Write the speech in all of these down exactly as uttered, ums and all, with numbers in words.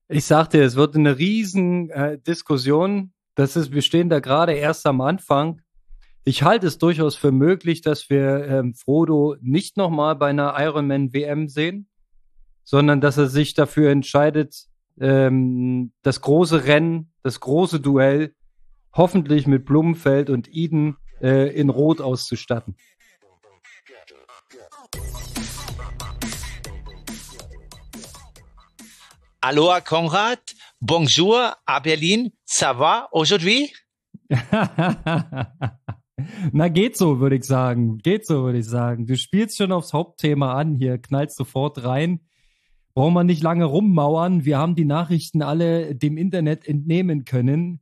Ich sagte, es wird eine riesen äh, Diskussion. Das ist, wir stehen da gerade erst am Anfang. Ich halte es durchaus für möglich, dass wir ähm, Frodo nicht nochmal bei einer Ironman-W M sehen, sondern dass er sich dafür entscheidet, ähm, das große Rennen, das große Duell hoffentlich mit Blumenfeld und Eden äh, in Rot auszustatten. Aloha Konrad, bonjour à Berlin, ça va aujourd'hui? Na, geht so, würde ich sagen. Geht so, würde ich sagen. Du spielst schon aufs Hauptthema an hier, knallst sofort rein. Brauchen wir nicht lange rummauern. Wir haben die Nachrichten alle dem Internet entnehmen können.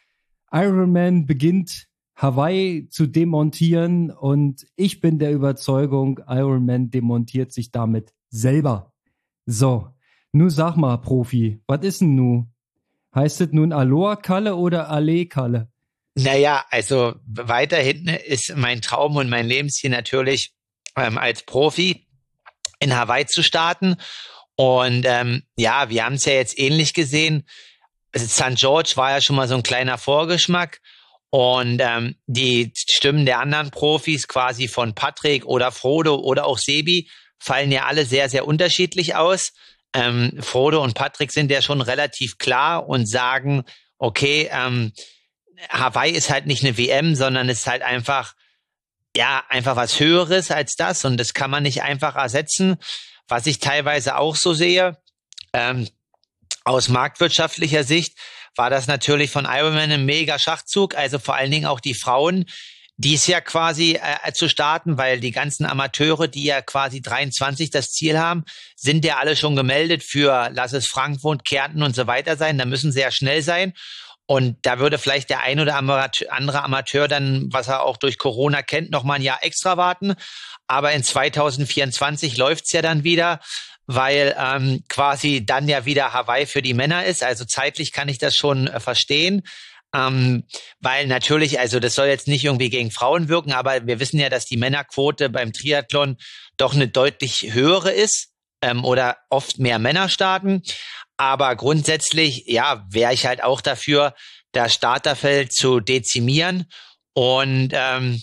Ironman beginnt Hawaii zu demontieren und ich bin der Überzeugung, Ironman demontiert sich damit selber. So, nun sag mal, Profi, was ist denn nun? Heißt es nun Aloha-Kalle oder Ale-Kalle? Naja, also weiter hinten ist mein Traum und mein Lebensziel natürlich, ähm, als Profi in Hawaii zu starten. Und ähm, ja, wir haben es ja jetzt ähnlich gesehen. Sankt George war ja schon mal so ein kleiner Vorgeschmack. Und ähm, die Stimmen der anderen Profis, quasi von Patrick oder Frodo oder auch Sebi, fallen ja alle sehr, sehr unterschiedlich aus. Ähm, Frodo und Patrick sind ja schon relativ klar und sagen, okay, ähm, Hawaii ist halt nicht eine W M, sondern ist halt einfach, ja, einfach was Höheres als das und das kann man nicht einfach ersetzen. Was ich teilweise auch so sehe, ähm, aus marktwirtschaftlicher Sicht, war das natürlich von Ironman ein mega Schachzug, also vor allen Dingen auch die Frauen, dies ja quasi äh, zu starten, weil die ganzen Amateure, die ja quasi dreiundzwanzig das Ziel haben, sind ja alle schon gemeldet für, lass es Frankfurt, Kärnten und so weiter sein, da müssen sie ja schnell sein. Und da würde vielleicht der ein oder andere Amateur dann, was er auch durch Corona kennt, noch mal ein Jahr extra warten. Aber in zwanzig vierundzwanzig läuft's ja dann wieder, weil ähm, quasi dann ja wieder Hawaii für die Männer ist. Also zeitlich kann ich das schon äh, verstehen. Ähm, weil natürlich, also das soll jetzt nicht irgendwie gegen Frauen wirken, aber wir wissen ja, dass die Männerquote beim Triathlon doch eine deutlich höhere ist ähm, oder oft mehr Männer starten. Aber grundsätzlich, ja, wäre ich halt auch dafür, das Starterfeld zu dezimieren und ähm,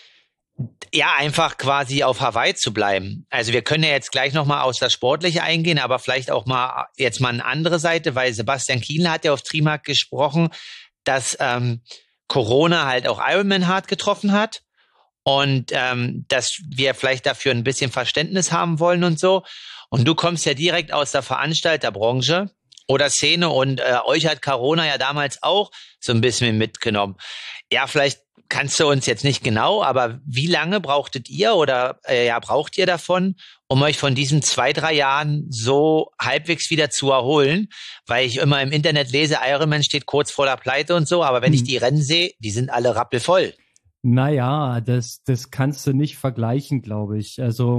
ja, einfach quasi auf Hawaii zu bleiben. Also wir können ja jetzt gleich nochmal aus das Sportliche eingehen, aber vielleicht auch mal jetzt mal eine andere Seite, weil Sebastian Kienle hat ja auf Trimark gesprochen, dass ähm, Corona halt auch Ironman hart getroffen hat und ähm, dass wir vielleicht dafür ein bisschen Verständnis haben wollen und so. Und du kommst ja direkt aus der Veranstalterbranche oder Szene und äh, euch hat Corona ja damals auch so ein bisschen mitgenommen. Ja, vielleicht kannst du uns jetzt nicht genau, aber wie lange brauchtet ihr oder äh, ja braucht ihr davon, um euch von diesen zwei, drei Jahren so halbwegs wieder zu erholen? Weil ich immer im Internet lese, Ironman steht kurz vor der Pleite und so, aber wenn hm. ich die Rennen sehe, die sind alle rappelvoll. Naja, das, das kannst du nicht vergleichen, glaube ich. Also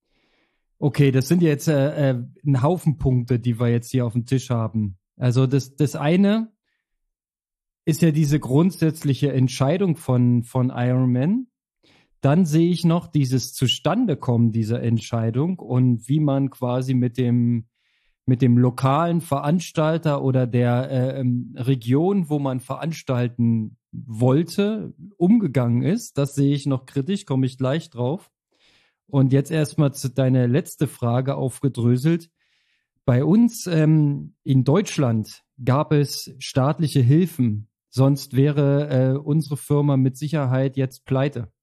okay, das sind jetzt äh, äh, ein Haufen Punkte, die wir jetzt hier auf dem Tisch haben. Also das, das eine ist ja diese grundsätzliche Entscheidung von, von Ironman. Dann sehe ich noch dieses Zustandekommen dieser Entscheidung und wie man quasi mit dem, mit dem lokalen Veranstalter oder der äh, Region, wo man veranstalten wollte, umgegangen ist. Das sehe ich noch kritisch, komme ich gleich drauf. Und jetzt erstmal zu deiner letzte Frage aufgedröselt. Bei uns ähm, in Deutschland gab es staatliche Hilfen, sonst wäre äh, unsere Firma mit Sicherheit jetzt pleite.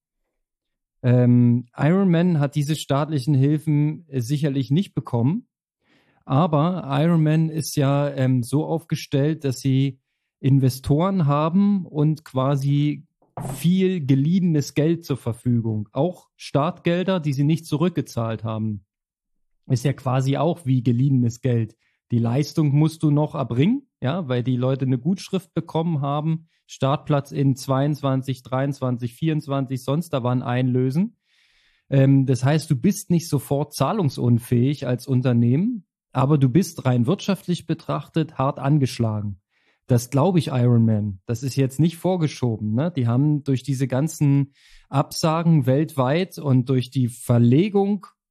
Ähm, Ironman hat diese staatlichen Hilfen äh, sicherlich nicht bekommen, aber Ironman ist ja ähm, so aufgestellt, dass sie Investoren haben und quasi viel geliehenes Geld zur Verfügung. Auch Startgelder, die sie nicht zurückgezahlt haben. Ist ja quasi auch wie geliehenes Geld. Die Leistung musst du noch erbringen, ja, weil die Leute eine Gutschrift bekommen haben. Startplatz in zweiundzwanzig, dreiundzwanzig, vierundzwanzig, sonst da waren einlösen. Ähm, das heißt, du bist nicht sofort zahlungsunfähig als Unternehmen, aber du bist rein wirtschaftlich betrachtet hart angeschlagen. Das glaube ich Ironman. Das ist jetzt nicht vorgeschoben, ne? Die haben durch diese ganzen Absagen weltweit und durch die Verlegung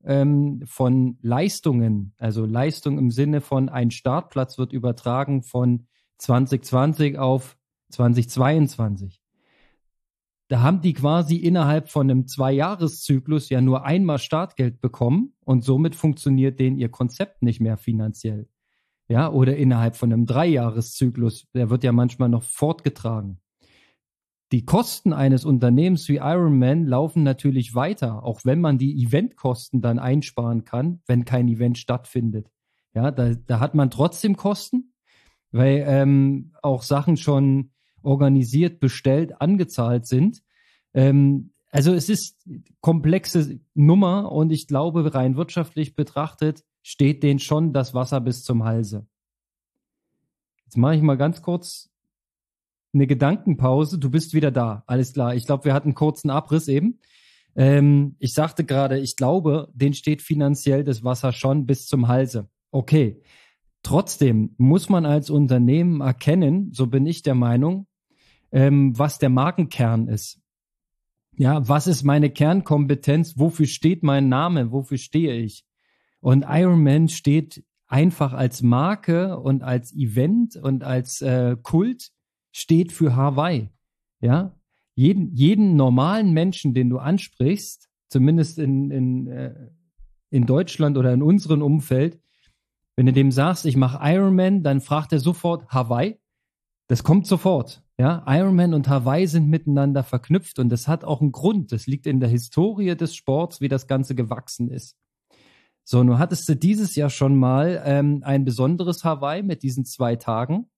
ähm, von Leistungen, also Leistung im Sinne von ein Startplatz wird übertragen von zwanzig zwanzig auf zwanzig zweiundzwanzig. Da haben die quasi innerhalb von einem Zwei-Jahres-Zyklus ja nur einmal Startgeld bekommen und somit funktioniert denen ihr Konzept nicht mehr finanziell. Ja, oder innerhalb von einem Drei-Jahres-Zyklus, der wird ja manchmal noch fortgetragen. Die Kosten eines Unternehmens wie Ironman laufen natürlich weiter, auch wenn man die Eventkosten dann einsparen kann, wenn kein Event stattfindet. Ja, da, da hat man trotzdem Kosten, weil ähm, auch Sachen schon organisiert, bestellt, angezahlt sind. Ähm, also es ist komplexe Nummer und ich glaube, rein wirtschaftlich betrachtet steht denen schon das Wasser bis zum Halse. Jetzt mache ich mal ganz kurz eine Gedankenpause. Du bist wieder da. Alles klar. Ich glaube, wir hatten einen kurzen Abriss eben. Ähm, ich sagte gerade, ich glaube, denen steht finanziell das Wasser schon bis zum Halse. Okay. Trotzdem muss man als Unternehmen erkennen, so bin ich der Meinung, ähm, was der Markenkern ist. Ja, was ist meine Kernkompetenz? Wofür steht mein Name? Wofür stehe ich? Und Ironman steht einfach als Marke und als Event und als äh, Kult steht für Hawaii. Ja, jeden, jeden normalen Menschen, den du ansprichst, zumindest in, in, äh, in Deutschland oder in unserem Umfeld, wenn du dem sagst, ich mache Ironman, dann fragt er sofort Hawaii. Das kommt sofort. Ja, Ironman und Hawaii sind miteinander verknüpft und das hat auch einen Grund. Das liegt in der Historie des Sports, wie das Ganze gewachsen ist. So, nun hattest du dieses Jahr schon mal ähm, ein besonderes Hawaii mit diesen zwei Tagen.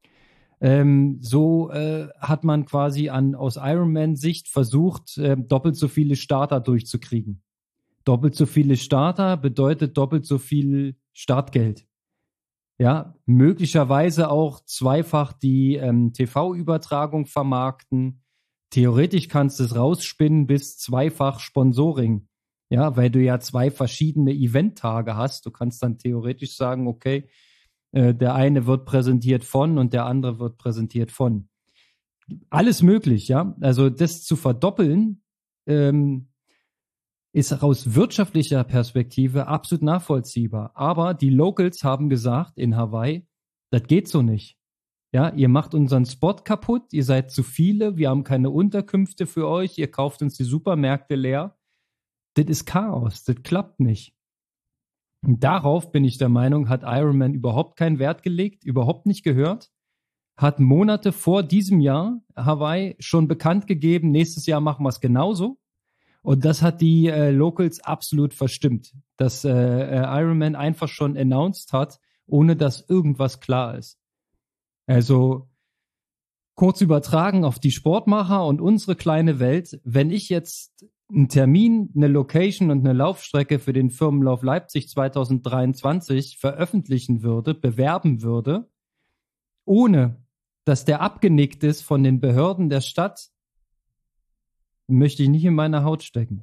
Ähm, so äh, hat man quasi an aus Ironman-Sicht versucht, äh, doppelt so viele Starter durchzukriegen. Doppelt so viele Starter bedeutet doppelt so viel Startgeld. Ja, möglicherweise auch zweifach die ähm, T V-Übertragung vermarkten. Theoretisch kannst du es rausspinnen bis zweifach Sponsoring. Ja, weil du ja zwei verschiedene Eventtage hast. Du kannst dann theoretisch sagen, okay, äh, der eine wird präsentiert von und der andere wird präsentiert von. Alles möglich, ja. Also das zu verdoppeln, ähm, ist aus wirtschaftlicher Perspektive absolut nachvollziehbar. Aber die Locals haben gesagt in Hawaii, das geht so nicht. Ja, ihr macht unseren Spot kaputt, ihr seid zu viele, wir haben keine Unterkünfte für euch, ihr kauft uns die Supermärkte leer. Das ist Chaos, das klappt nicht. Und darauf bin ich der Meinung, hat Ironman überhaupt keinen Wert gelegt, überhaupt nicht gehört. Hat Monate vor diesem Jahr Hawaii schon bekannt gegeben, nächstes Jahr machen wir es genauso. Und das hat die äh, Locals absolut verstimmt, dass äh, Ironman einfach schon announced hat, ohne dass irgendwas klar ist. Also kurz übertragen auf die Sportmacher und unsere kleine Welt, wenn ich jetzt einen Termin, eine Location und eine Laufstrecke für den Firmenlauf Leipzig zwanzig dreiundzwanzig veröffentlichen würde, bewerben würde, ohne dass der abgenickt ist von den Behörden der Stadt, möchte ich nicht in meiner Haut stecken.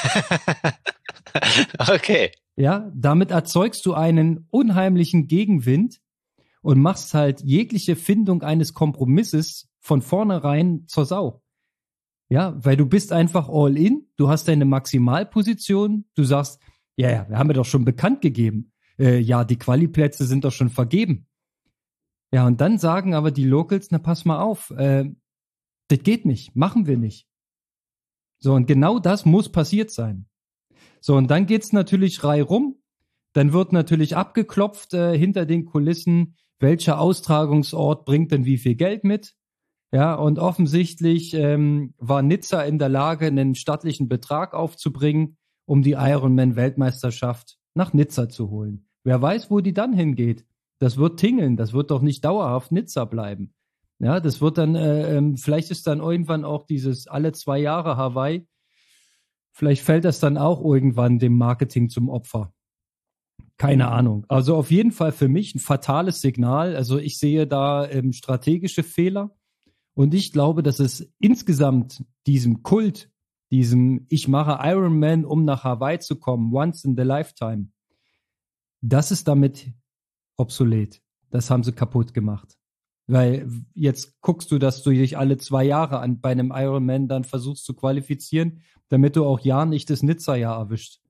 Okay. Ja, damit erzeugst du einen unheimlichen Gegenwind und machst halt jegliche Findung eines Kompromisses von vornherein zur Sau. Ja, weil du bist einfach all in, du hast deine Maximalposition, du sagst, ja, ja, wir haben ja doch schon bekannt gegeben. Äh, ja, die Quali-Plätze sind doch schon vergeben. Ja, und dann sagen aber die Locals, na pass mal auf, äh, das geht nicht, machen wir nicht. So, und genau das muss passiert sein. So, und dann geht's natürlich reihum. Dann wird natürlich abgeklopft äh, hinter den Kulissen, welcher Austragungsort bringt denn wie viel Geld mit. Ja, und offensichtlich ähm, war Nizza in der Lage, einen stattlichen Betrag aufzubringen, um die Ironman-Weltmeisterschaft nach Nizza zu holen. Wer weiß, wo die dann hingeht. Das wird tingeln, das wird doch nicht dauerhaft Nizza bleiben. Ja, das wird dann, äh, ähm, vielleicht ist dann irgendwann auch dieses alle zwei Jahre Hawaii, vielleicht fällt das dann auch irgendwann dem Marketing zum Opfer. Keine Ahnung. Also auf jeden Fall für mich ein fatales Signal. Also ich sehe da ähm, strategische Fehler und ich glaube, dass es insgesamt diesem Kult, diesem ich mache Ironman, um nach Hawaii zu kommen, once in the lifetime, das ist damit obsolet. Das haben sie kaputt gemacht. Weil jetzt guckst du, dass du dich alle zwei Jahre an bei einem Ironman dann versuchst zu qualifizieren, damit du auch ja nicht das Nizza-Jahr erwischt.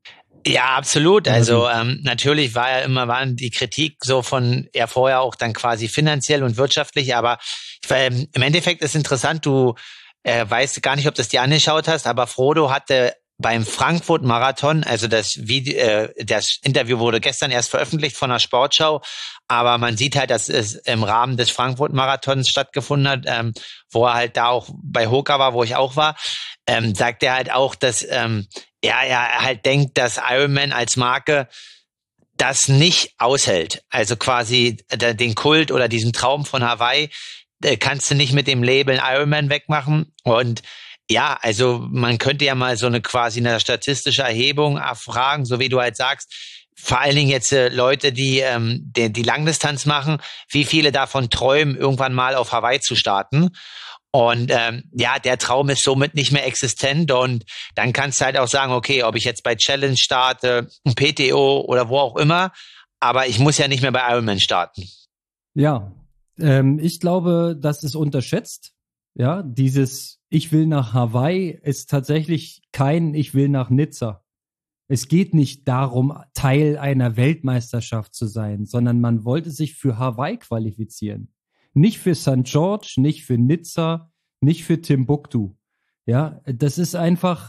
Ja, absolut. Also ähm, natürlich war ja immer, waren die Kritik so von ja vorher auch dann quasi finanziell und wirtschaftlich, aber ähm, im Endeffekt ist interessant, du äh, weißt gar nicht, ob du das dir angeschaut hast, aber Frodo hatte beim Frankfurt-Marathon, also das Video, äh, das Interview wurde gestern erst veröffentlicht von der Sportschau, aber man sieht halt, dass es im Rahmen des Frankfurt-Marathons stattgefunden hat, ähm, wo er halt da auch bei Hoka war, wo ich auch war, ähm, sagt er halt auch, dass ähm, ja, er halt denkt, dass Ironman als Marke das nicht aushält. Also quasi den Kult oder diesen Traum von Hawaii kannst du nicht mit dem Label Ironman wegmachen. Und ja, also man könnte ja mal so eine quasi eine statistische Erhebung erfragen, so wie du halt sagst, vor allen Dingen jetzt äh, Leute, die, ähm, die die Langdistanz machen, wie viele davon träumen, irgendwann mal auf Hawaii zu starten. Und ähm, ja, der Traum ist somit nicht mehr existent und dann kannst du halt auch sagen, okay, ob ich jetzt bei Challenge starte, P T O oder wo auch immer, aber ich muss ja nicht mehr bei Ironman starten. Ja, ähm, ich glaube, das ist unterschätzt. Ja, dieses Ich will nach Hawaii ist tatsächlich kein Ich will nach Nizza. Es geht nicht darum, Teil einer Weltmeisterschaft zu sein, sondern man wollte sich für Hawaii qualifizieren. Nicht für Sankt George, nicht für Nizza, nicht für Timbuktu. Ja, das ist einfach,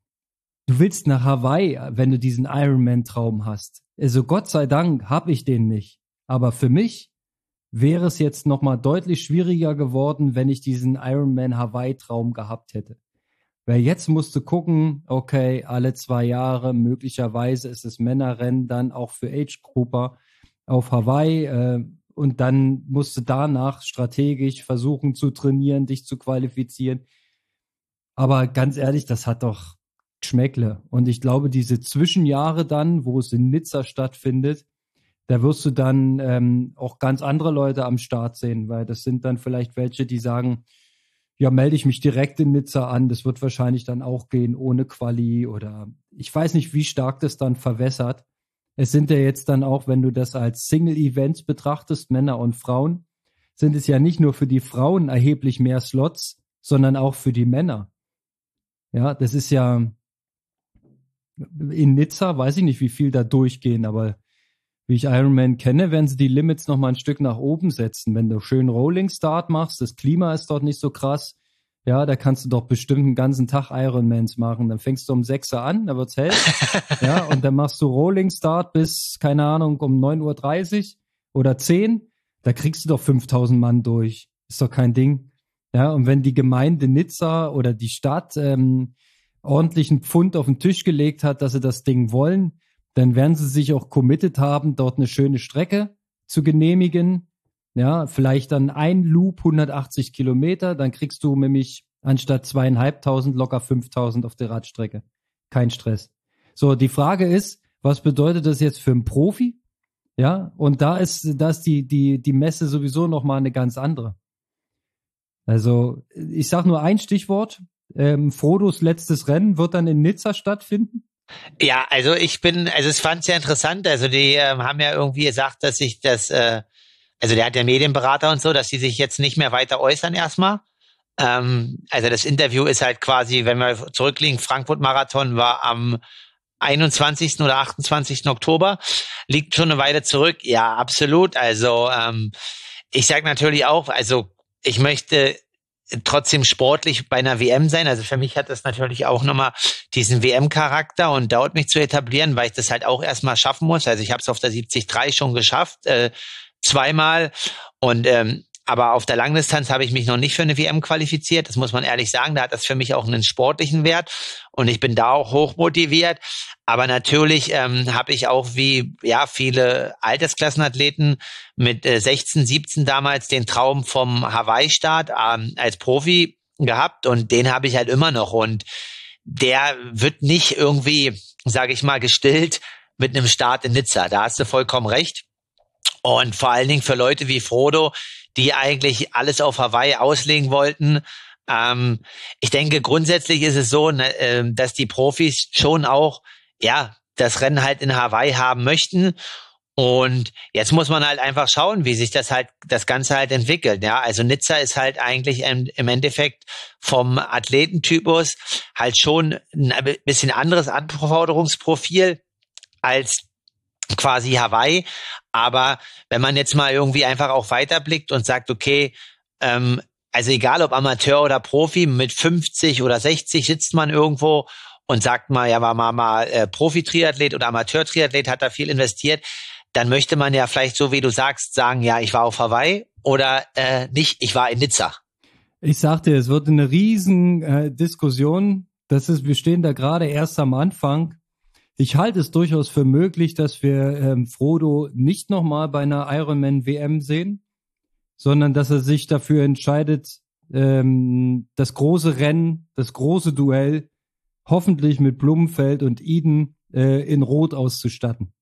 du willst nach Hawaii, wenn du diesen Ironman-Traum hast. Also Gott sei Dank habe ich den nicht. Aber für mich wäre es jetzt nochmal deutlich schwieriger geworden, wenn ich diesen Ironman-Hawaii-Traum gehabt hätte. Weil jetzt musst du gucken, okay, alle zwei Jahre, möglicherweise ist es Männerrennen dann auch für Age-Grupper auf Hawaii, äh, und dann musst du danach strategisch versuchen zu trainieren, dich zu qualifizieren. Aber ganz ehrlich, das hat doch Geschmäckle. Und ich glaube, diese Zwischenjahre dann, wo es in Nizza stattfindet, da wirst du dann ähm, auch ganz andere Leute am Start sehen, weil das sind dann vielleicht welche, die sagen, ja, melde ich mich direkt in Nizza an. Das wird wahrscheinlich dann auch gehen ohne Quali oder ich weiß nicht, wie stark das dann verwässert. Es sind ja jetzt dann auch, wenn du das als Single-Events betrachtest, Männer und Frauen, sind es ja nicht nur für die Frauen erheblich mehr Slots, sondern auch für die Männer. Ja, das ist ja in Nizza, weiß ich nicht, wie viel da durchgehen, aber wie ich Ironman kenne, werden sie die Limits noch mal ein Stück nach oben setzen. Wenn du schön Rolling Start machst, das Klima ist dort nicht so krass, ja, da kannst du doch bestimmt einen ganzen Tag Ironmans machen. Dann fängst du um sechs Uhr an, da wird's hell. Ja, und dann machst du Rolling Start bis, keine Ahnung, um neun Uhr dreißig oder zehn. Da kriegst du doch fünftausend Mann durch. Ist doch kein Ding. Ja, und wenn die Gemeinde Nizza oder die Stadt ähm, ordentlichen Pfund auf den Tisch gelegt hat, dass sie das Ding wollen, dann werden sie sich auch committed haben, dort eine schöne Strecke zu genehmigen. Ja, vielleicht dann ein Loop, hundertachtzig Kilometer, dann kriegst du nämlich anstatt zweieinhalbtausend locker fünftausend auf der Radstrecke. Kein Stress. So, die Frage ist, was bedeutet das jetzt für einen Profi? Ja, und da ist, da ist die, die, die Messe sowieso nochmal eine ganz andere. Also, ich sag nur ein Stichwort. Ähm, Frodos letztes Rennen wird dann in Nizza stattfinden. Ja, also ich bin, also es fand sehr interessant. Also die ähm, haben ja irgendwie gesagt, dass sich das, äh, also der hat ja Medienberater und so, dass die sich jetzt nicht mehr weiter äußern erstmal. Ähm, also das Interview ist halt quasi, wenn wir zurückliegen, Frankfurt-Marathon war am einundzwanzigsten oder achtundzwanzigsten Oktober, liegt schon eine Weile zurück. Ja, absolut. Also ähm, ich sage natürlich auch, also ich möchte trotzdem sportlich bei einer W M sein. Also für mich hat das natürlich auch nochmal diesen W M-Charakter und dauert mich zu etablieren, weil ich das halt auch erstmal schaffen muss. Also ich habe es auf der siebzig Komma drei schon geschafft, äh, zweimal. Und ähm, aber auf der Langdistanz habe ich mich noch nicht für eine W M qualifiziert. Das muss man ehrlich sagen. Da hat das für mich auch einen sportlichen Wert. Und ich bin da auch hoch motiviert. Aber natürlich ähm, habe ich auch wie ja viele Altersklassenathleten mit äh, sechzehn, siebzehn damals den Traum vom Hawaii-Start ähm, als Profi gehabt. Und den habe ich halt immer noch. Und der wird nicht irgendwie, sage ich mal, gestillt mit einem Start in Nizza. Da hast du vollkommen recht. Und vor allen Dingen für Leute wie Frodo, die eigentlich alles auf Hawaii auslegen wollten. Ähm, ich denke, grundsätzlich ist es so, ne, äh, dass die Profis schon auch, ja, das Rennen halt in Hawaii haben möchten. Und jetzt muss man halt einfach schauen, wie sich das halt, das Ganze halt entwickelt. Ja, also Nizza ist halt eigentlich im, im Endeffekt vom Athletentypus halt schon ein bisschen anderes Anforderungsprofil als quasi Hawaii. Aber wenn man jetzt mal irgendwie einfach auch weiterblickt und sagt, okay, ähm, also egal ob Amateur oder Profi, mit fünfzig oder sechzig sitzt man irgendwo und sagt mal, ja, war mal, mal äh, Profi-Triathlet oder Amateur-Triathlet, hat da viel investiert, dann möchte man ja vielleicht, so wie du sagst, sagen, ja, ich war auf Hawaii oder äh, nicht, ich war in Nizza. Ich sagte, es wird eine riesen äh, Diskussion. Das ist, wir stehen da gerade erst am Anfang. Ich halte es durchaus für möglich, dass wir ähm, Frodo nicht nochmal bei einer Ironman-W M sehen, sondern dass er sich dafür entscheidet, ähm, das große Rennen, das große Duell hoffentlich mit Blumenfeld und Eden äh, in Rot auszustatten.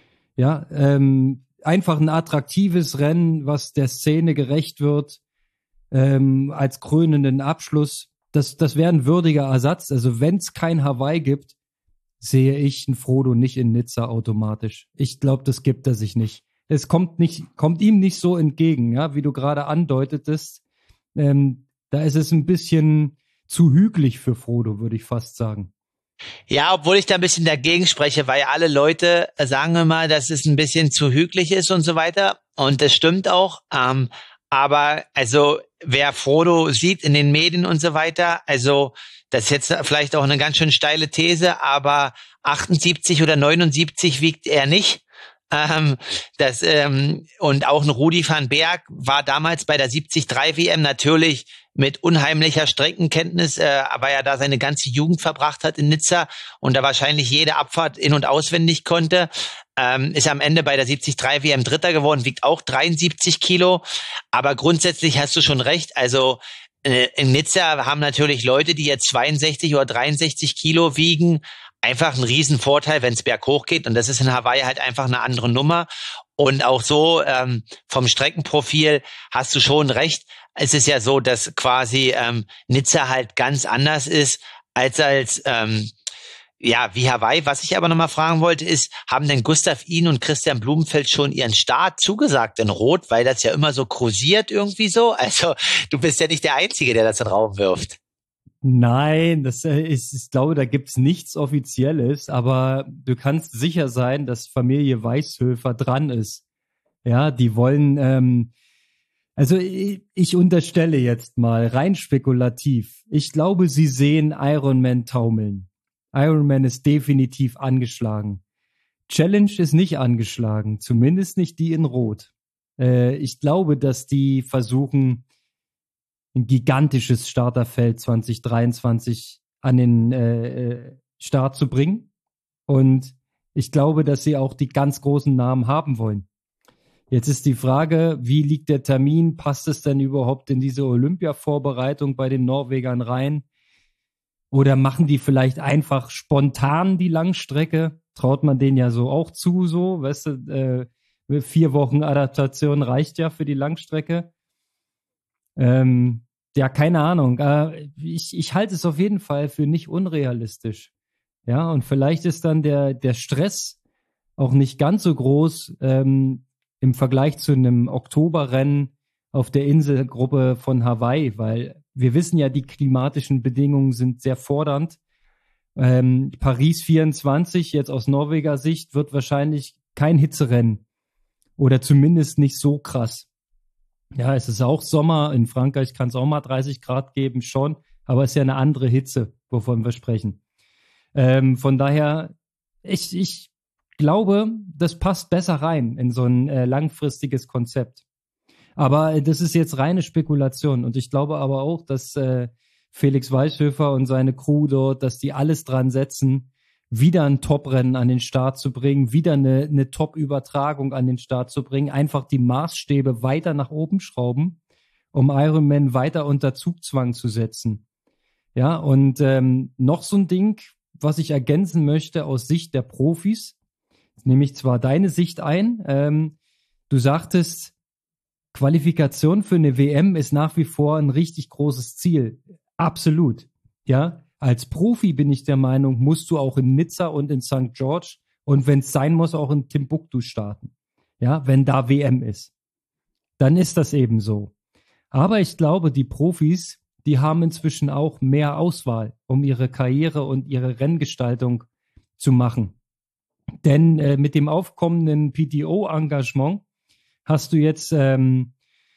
Ja, ähm, einfach ein attraktives Rennen, was der Szene gerecht wird, ähm, als krönenden Abschluss. Das, das wäre ein würdiger Ersatz. Also wenn es kein Hawaii gibt, sehe ich einen Frodo nicht in Nizza automatisch. Ich glaube, das gibt er sich nicht. Es kommt nicht, kommt ihm nicht so entgegen, ja, wie du gerade andeutetest. Ähm, da ist es ein bisschen zu hügelig für Frodo, würde ich fast sagen. Ja, obwohl ich da ein bisschen dagegen spreche, weil alle Leute sagen immer, dass es ein bisschen zu hügelig ist und so weiter. Und das stimmt auch. Ähm, aber also wer Frodo sieht in den Medien und so weiter, also das ist jetzt vielleicht auch eine ganz schön steile These, aber achtundsiebzig oder neunundsiebzig wiegt er nicht. Ähm, das, ähm, und auch ein Rudi van Berg war damals bei der siebzig drei W M natürlich mit unheimlicher Streckenkenntnis, äh, weil er da seine ganze Jugend verbracht hat in Nizza und da wahrscheinlich jede Abfahrt in- und auswendig konnte. Ähm, ist am Ende bei der siebzig drei W M Dritter geworden, wiegt auch dreiundsiebzig Kilo. Aber grundsätzlich hast du schon recht, also äh, in Nizza haben natürlich Leute, die jetzt zweiundsechzig oder dreiundsechzig Kilo wiegen, einfach ein Riesenvorteil, wenn es berghoch geht. Und das ist in Hawaii halt einfach eine andere Nummer. Und auch so ähm, vom Streckenprofil hast du schon recht. Es ist ja so, dass quasi ähm, Nizza halt ganz anders ist als als ähm, ja wie Hawaii. Was ich aber nochmal fragen wollte ist, haben denn Gustav Iden und Christian Blumenfeld schon ihren Start zugesagt in Rot, weil das ja immer so kursiert irgendwie so? Also du bist ja nicht der Einzige, der das in den Raum wirft. Nein, das ist, ich glaube, da gibt's nichts Offizielles, aber du kannst sicher sein, dass Familie Weishöfer dran ist. Ja, die wollen, ähm, also ich, ich unterstelle jetzt mal rein spekulativ. Ich glaube, sie sehen Ironman taumeln. Ironman ist definitiv angeschlagen. Challenge ist nicht angeschlagen, zumindest nicht die in Rot. Äh, ich glaube, dass die versuchen, ein gigantisches Starterfeld zwanzig dreiundzwanzig an den äh, Start zu bringen. Und ich glaube, dass sie auch die ganz großen Namen haben wollen. Jetzt ist die Frage, wie liegt der Termin? Passt es denn überhaupt in diese Olympia-Vorbereitung bei den Norwegern rein? Oder machen die vielleicht einfach spontan die Langstrecke? Traut man denen ja so auch zu, so, weißt du, äh, vier Wochen Adaptation reicht ja für die Langstrecke. Ähm, ja, keine Ahnung. Äh, ich, ich halte es auf jeden Fall für nicht unrealistisch. Ja, und vielleicht ist dann der, der Stress auch nicht ganz so groß ähm, im Vergleich zu einem Oktoberrennen auf der Inselgruppe von Hawaii, weil wir wissen ja, die klimatischen Bedingungen sind sehr fordernd. Ähm, Paris vierundzwanzig, jetzt aus Norweger Sicht, wird wahrscheinlich kein Hitzerennen oder zumindest nicht so krass. Ja, es ist auch Sommer. In Frankreich kann es auch mal dreißig Grad geben, schon. Aber es ist ja eine andere Hitze, wovon wir sprechen. Ähm, von daher, ich, ich glaube, das passt besser rein in so ein äh, langfristiges Konzept. Aber äh, das ist jetzt reine Spekulation. Und ich glaube aber auch, dass äh, Felix Weishöfer und seine Crew dort, dass die alles dran setzen, wieder ein Top-Rennen an den Start zu bringen, wieder eine, eine Top-Übertragung an den Start zu bringen, einfach die Maßstäbe weiter nach oben schrauben, um Ironman weiter unter Zugzwang zu setzen. Ja, und ähm, noch so ein Ding, was ich ergänzen möchte aus Sicht der Profis, nehme ich zwar deine Sicht ein, ähm, du sagtest, Qualifikation für eine W M ist nach wie vor ein richtig großes Ziel. Absolut, ja. Als Profi bin ich der Meinung, musst du auch in Nizza und in Sankt George und wenn es sein muss, auch in Timbuktu starten. Ja, wenn da W M ist. Dann ist das eben so. Aber ich glaube, die Profis, die haben inzwischen auch mehr Auswahl, um ihre Karriere und ihre Renngestaltung zu machen. Denn äh, mit dem aufkommenden P T O-Engagement hast du jetzt, ähm,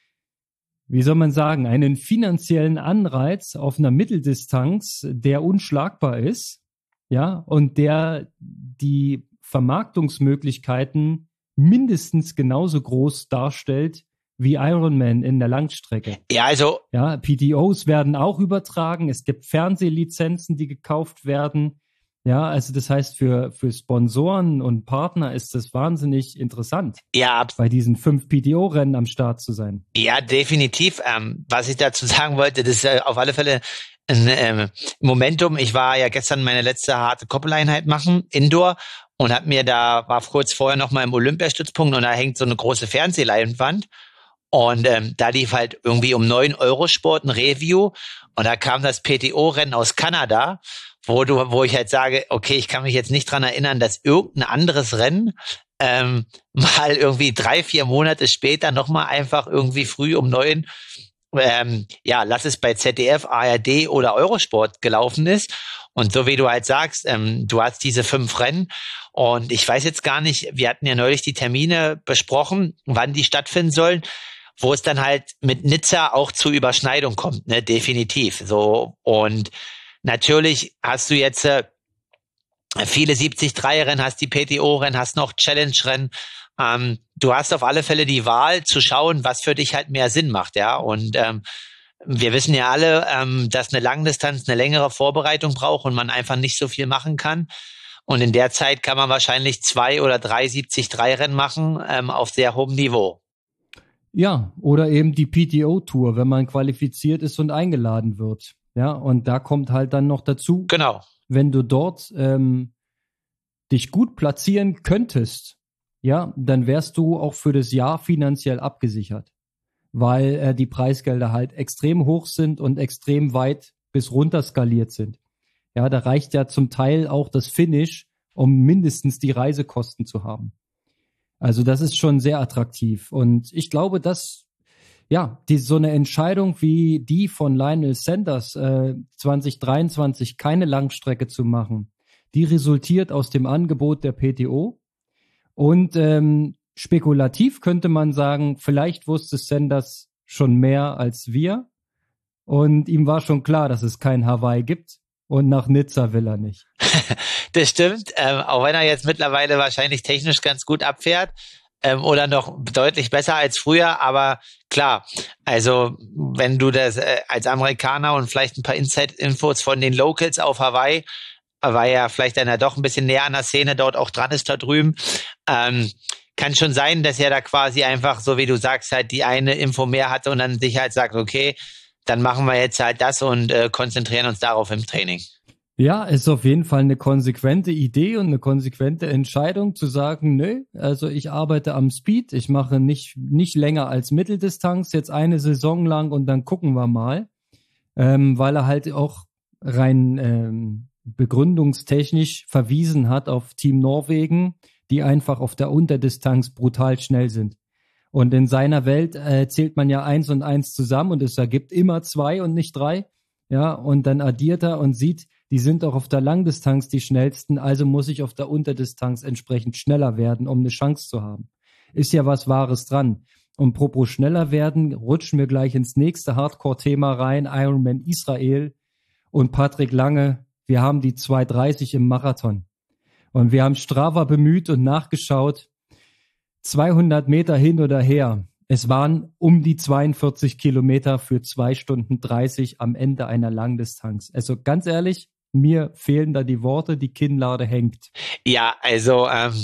wie soll man sagen, einen finanziellen Anreiz auf einer Mitteldistanz, der unschlagbar ist, ja, und der die Vermarktungsmöglichkeiten mindestens genauso groß darstellt wie Ironman in der Langstrecke. Ja, also ja, P T Os werden auch übertragen. Es gibt Fernsehlizenzen, die gekauft werden. Ja, also das heißt, für, für Sponsoren und Partner ist das wahnsinnig interessant, ja, bei diesen fünf P T O-Rennen am Start zu sein. Ja, definitiv. Ähm, was ich dazu sagen wollte, das ist äh, auf alle Fälle ein ähm, Momentum. Ich war ja gestern meine letzte harte Koppeleinheit machen, Indoor, und hab mir da, war kurz vorher noch mal im Olympiastützpunkt und da hängt so eine große Fernsehleinwand. Und ähm, da lief halt irgendwie um neun Euro Sport ein Review und da kam das P T O-Rennen aus Kanada, wo du, wo ich halt sage, okay, ich kann mich jetzt nicht dran erinnern, dass irgendein anderes Rennen ähm, mal irgendwie drei, vier Monate später nochmal einfach irgendwie früh um neun, ähm, ja, lass es bei Z D F, A R D oder Eurosport gelaufen ist. Und so wie du halt sagst, ähm, du hast diese fünf Rennen und ich weiß jetzt gar nicht, wir hatten ja neulich die Termine besprochen, wann die stattfinden sollen, wo es dann halt mit Nizza auch zu Überschneidung kommt, ne, definitiv. So, und natürlich hast du jetzt äh, viele siebzig drei Rennen, hast die P T O-Rennen, hast noch Challenge-Rennen. Ähm, du hast auf alle Fälle die Wahl zu schauen, was für dich halt mehr Sinn macht, ja. Und ähm, wir wissen ja alle, ähm, dass eine Langdistanz eine längere Vorbereitung braucht und man einfach nicht so viel machen kann. Und in der Zeit kann man wahrscheinlich zwei oder drei siebzig drei Rennen machen ähm, auf sehr hohem Niveau. Ja, oder eben die P T O-Tour, wenn man qualifiziert ist und eingeladen wird. Ja, und da kommt halt dann noch dazu, genau, wenn du dort ähm, dich gut platzieren könntest, ja, dann wärst du auch für das Jahr finanziell abgesichert, weil äh, die Preisgelder halt extrem hoch sind und extrem weit bis runter skaliert sind. Ja, da reicht ja zum Teil auch das Finish, um mindestens die Reisekosten zu haben. Also das ist schon sehr attraktiv. Und ich glaube, dass ja die so eine Entscheidung wie die von Lionel Sanders äh, zwanzig dreiundzwanzig keine Langstrecke zu machen, die resultiert aus dem Angebot der P T O. Und ähm, spekulativ könnte man sagen, vielleicht wusste Sanders schon mehr als wir. Und ihm war schon klar, dass es kein Hawaii gibt. Und nach Nizza will er nicht. Das stimmt, ähm, auch wenn er jetzt mittlerweile wahrscheinlich technisch ganz gut abfährt ähm, oder noch deutlich besser als früher, aber klar, also wenn du das äh, als Amerikaner und vielleicht ein paar Inside-Infos von den Locals auf Hawaii, weil ja vielleicht einer doch ein bisschen näher an der Szene dort auch dran ist da drüben, ähm, kann schon sein, dass er da quasi einfach, so wie du sagst, halt die eine Info mehr hatte und dann sich halt sagt, okay, dann machen wir jetzt halt das und äh, konzentrieren uns darauf im Training. Ja, ist auf jeden Fall eine konsequente Idee und eine konsequente Entscheidung zu sagen, nö, also ich arbeite am Speed, ich mache nicht, nicht länger als Mitteldistanz, jetzt eine Saison lang und dann gucken wir mal, ähm, weil er halt auch rein ähm, begründungstechnisch verwiesen hat auf Team Norwegen, die einfach auf der Unterdistanz brutal schnell sind. Und in seiner Welt äh, zählt man ja eins und eins zusammen und es ergibt immer zwei und nicht drei. Ja, und dann addiert er und sieht, die sind auch auf der Langdistanz die schnellsten, also muss ich auf der Unterdistanz entsprechend schneller werden, um eine Chance zu haben. Ist ja was Wahres dran. Und propos schneller werden, rutschen wir gleich ins nächste Hardcore-Thema rein, Ironman Israel und Patrick Lange. Wir haben die zwei dreißig im Marathon. Und wir haben Strava bemüht und nachgeschaut, zweihundert Meter hin oder her. Es waren um die zweiundvierzig Kilometer für zwei Stunden dreißig am Ende einer Langdistanz. Also ganz ehrlich, mir fehlen da die Worte, die Kinnlade hängt. Ja, also ähm,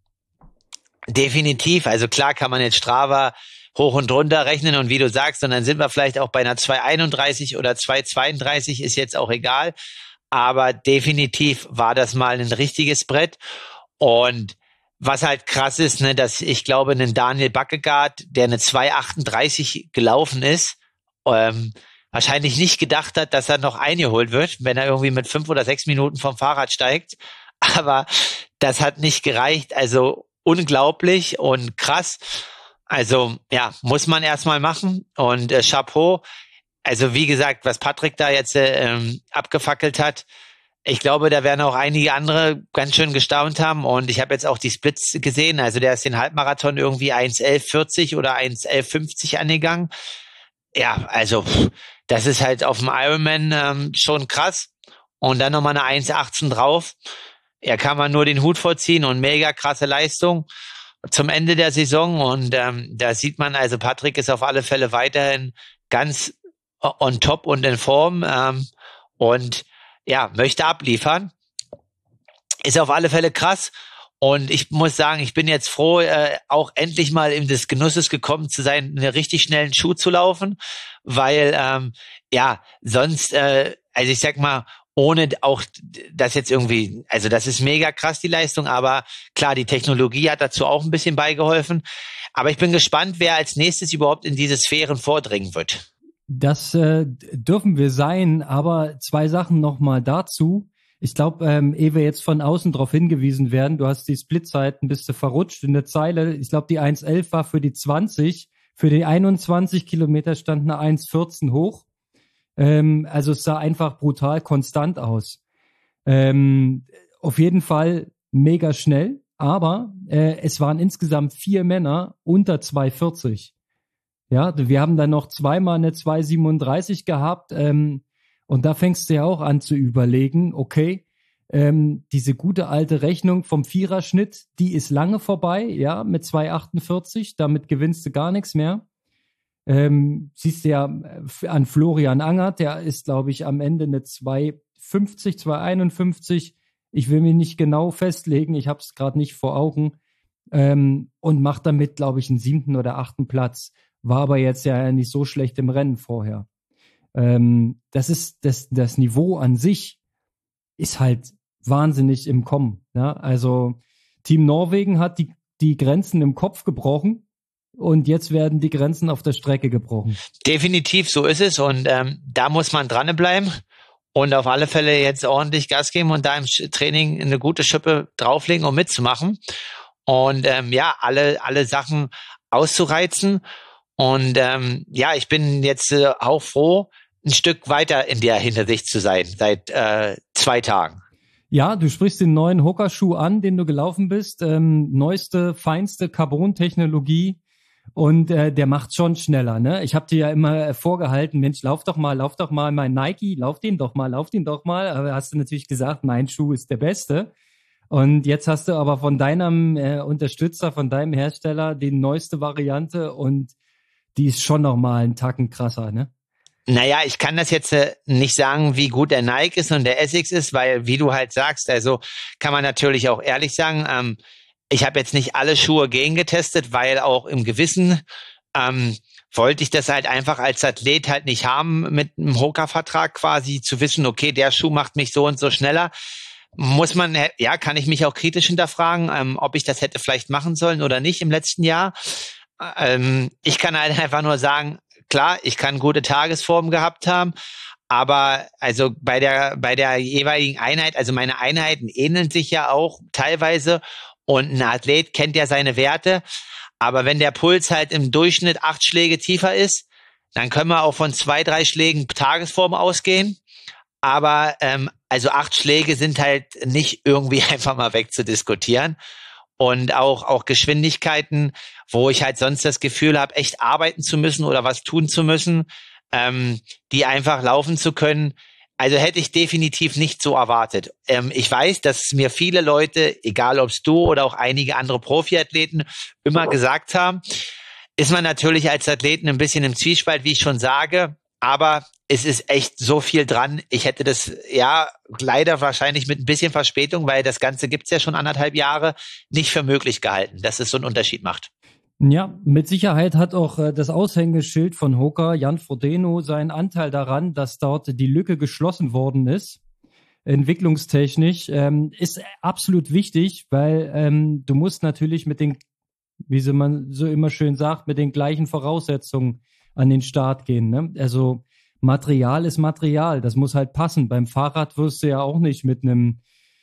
definitiv. Also klar kann man jetzt Strava hoch und runter rechnen und wie du sagst, und dann sind wir vielleicht auch bei einer zwei einunddreißig oder zwei zweiunddreißig, ist jetzt auch egal. Aber definitiv war das mal ein richtiges Brett. Und was halt krass ist, ne, dass ich glaube, ein Daniel Bakkegaard, der eine zwei achtunddreißig gelaufen ist, ähm, wahrscheinlich nicht gedacht hat, dass er noch eingeholt wird, wenn er irgendwie mit fünf oder sechs Minuten vom Fahrrad steigt. Aber das hat nicht gereicht. Also unglaublich und krass. Also ja, muss man erstmal machen. Und äh, Chapeau. Also wie gesagt, was Patrick da jetzt äh, ähm, abgefackelt hat, Ich glaube, da werden auch einige andere ganz schön gestaunt haben und ich habe jetzt auch die Splits gesehen, also der ist den Halbmarathon irgendwie eins elf vierzig oder eins elf fünfzig angegangen. Ja, also das ist halt auf dem Ironman ähm, schon krass und dann nochmal eine eins achtzehn drauf. Ja, kann man nur den Hut vorziehen und mega krasse Leistung zum Ende der Saison und ähm, da sieht man, also Patrick ist auf alle Fälle weiterhin ganz on top und in Form ähm, und ja, möchte abliefern. Ist auf alle Fälle krass. Und ich muss sagen, ich bin jetzt froh, äh, auch endlich mal in des Genusses gekommen zu sein, einen richtig schnellen Schuh zu laufen, weil, ähm, ja, sonst, äh, also ich sag mal, ohne auch das jetzt irgendwie, also das ist mega krass, die Leistung, aber klar, die Technologie hat dazu auch ein bisschen beigeholfen. Aber ich bin gespannt, wer als nächstes überhaupt in diese Sphären vordringen wird. Das äh, dürfen wir sein, aber zwei Sachen nochmal dazu. Ich glaube, ähm, ehe wir jetzt von außen darauf hingewiesen werden, du hast die Splitzeiten, bist du verrutscht in der Zeile. Ich glaube, die eins elf war für die zwanzig. Für die einundzwanzig Kilometer stand eine eins vierzehn hoch. Ähm, also es sah einfach brutal konstant aus. Ähm, auf jeden Fall mega schnell, aber äh, es waren insgesamt vier Männer unter zwei vierzig. Ja, wir haben dann noch zweimal eine zwei siebenunddreißig gehabt ähm, und da fängst du ja auch an zu überlegen, okay, ähm, diese gute alte Rechnung vom Viererschnitt, die ist lange vorbei, ja, mit zwei achtundvierzig, damit gewinnst du gar nichts mehr. Ähm, siehst du ja an Florian Angert, der ist, glaube ich, am Ende eine zwei fünfzig, zwei einundfünfzig. Ich will mich nicht genau festlegen, ich habe es gerade nicht vor Augen. Ähm, und macht damit, glaube ich, einen siebten oder achten Platz. War aber jetzt ja nicht so schlecht im Rennen vorher. Ähm, das ist das, das Niveau an sich ist halt wahnsinnig im Kommen. Ja? Also Team Norwegen hat die, die Grenzen im Kopf gebrochen und jetzt werden die Grenzen auf der Strecke gebrochen. Definitiv, so ist es und ähm, da muss man dranbleiben und auf alle Fälle jetzt ordentlich Gas geben und da im Training eine gute Schippe drauflegen, um mitzumachen und ähm, ja, alle, alle Sachen auszureizen. Und ähm, ja, ich bin jetzt äh, auch froh, ein Stück weiter in der Hinsicht zu sein, seit äh, zwei Tagen. Ja, du sprichst den neuen Hoka-Schuh an, den du gelaufen bist. Ähm, neueste, feinste Carbon-Technologie. Und äh, der macht schon schneller, ne? Ich habe dir ja immer vorgehalten, Mensch, lauf doch mal, lauf doch mal mein Nike, lauf den doch mal, lauf den doch mal. Aber hast du natürlich gesagt, mein Schuh ist der beste. Und jetzt hast du aber von deinem äh, Unterstützer, von deinem Hersteller die neueste Variante und die ist schon nochmal einen Tacken krasser, ne? Naja, ich kann das jetzt äh, nicht sagen, wie gut der Nike ist und der Essex ist, weil, wie du halt sagst, also kann man natürlich auch ehrlich sagen, ähm, ich habe jetzt nicht alle Schuhe gegengetestet, weil auch im Gewissen ähm, wollte ich das halt einfach als Athlet halt nicht haben, mit einem Hoka-Vertrag quasi zu wissen, okay, der Schuh macht mich so und so schneller. Muss man, ja, kann ich mich auch kritisch hinterfragen, ähm, ob ich das hätte vielleicht machen sollen oder nicht im letzten Jahr. Ähm, ich kann halt einfach nur sagen, klar, ich kann gute Tagesformen gehabt haben, aber also bei der bei der jeweiligen Einheit, also meine Einheiten ähneln sich ja auch teilweise und ein Athlet kennt ja seine Werte, aber wenn der Puls halt im Durchschnitt acht Schläge tiefer ist, dann können wir auch von zwei, drei Schlägen Tagesform ausgehen, aber ähm, also acht Schläge sind halt nicht irgendwie einfach mal wegzudiskutieren. Und auch, auch Geschwindigkeiten, wo ich halt sonst das Gefühl habe, echt arbeiten zu müssen oder was tun zu müssen, ähm, die einfach laufen zu können. Also hätte ich definitiv nicht so erwartet. Ähm, ich weiß, dass mir viele Leute, egal ob es du oder auch einige andere Profiathleten, immer gesagt haben, ist man natürlich als Athleten ein bisschen im Zwiespalt, wie ich schon sage, aber es ist echt so viel dran. Ich hätte das, ja, leider wahrscheinlich mit ein bisschen Verspätung, weil das Ganze gibt's ja schon anderthalb Jahre, nicht für möglich gehalten, dass es so einen Unterschied macht. Ja, mit Sicherheit hat auch äh, das Aushängeschild von Hoka, Jan Frodeno, seinen Anteil daran, dass dort die Lücke geschlossen worden ist. Entwicklungstechnisch ähm, ist absolut wichtig, weil ähm, du musst natürlich mit den, wie so man so immer schön sagt, mit den gleichen Voraussetzungen an den Start gehen. Ne? Also Material ist Material, das muss halt passen. Beim Fahrrad wirst du ja auch nicht mit einem,